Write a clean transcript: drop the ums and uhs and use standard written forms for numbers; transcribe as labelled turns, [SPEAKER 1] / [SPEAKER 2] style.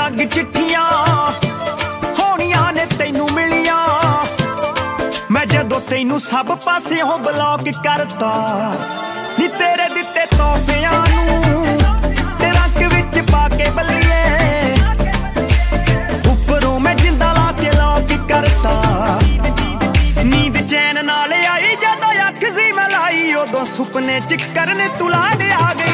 [SPEAKER 1] ਲੱਗ ਚਿੱਠੀਆਂ ਹੋਣੀਆਂ ਨੇ ਤੈਨੂੰ ਮਿਲੀਆਂ। ਮੈਂ ਜਦੋਂ ਤੈਨੂੰ ਸਭ ਪਾਸਿਓਂ ਬਲੌਕ ਕਰਤਾ ਨੀ ਤੇਰੇ ਦਿੱਤੇ ਤੋਹਫਿਆਂ ਨੂੰ ਤੇ ਰੰਗ ਵਿੱਚ ਪਾ ਕੇ ਬੱਲੀਏ। ਉੱਪਰੋਂ ਮੈਂ ਜਿੰਦਾ ਲਾ ਕੇ ਲੌਕ ਕਰਤਾ। ਨੀਂਦ ਚੈਨ ਨਾਲ ਆਈ ਜਦੋਂ ਅੱਖ ਸੀ ਮੈਂ ਲਾਈ ਉਦੋਂ ਸੁਪਨੇ ਚ ਕਰਨ ਤੂੰ ਲਾਡ ਆ ਗਈ।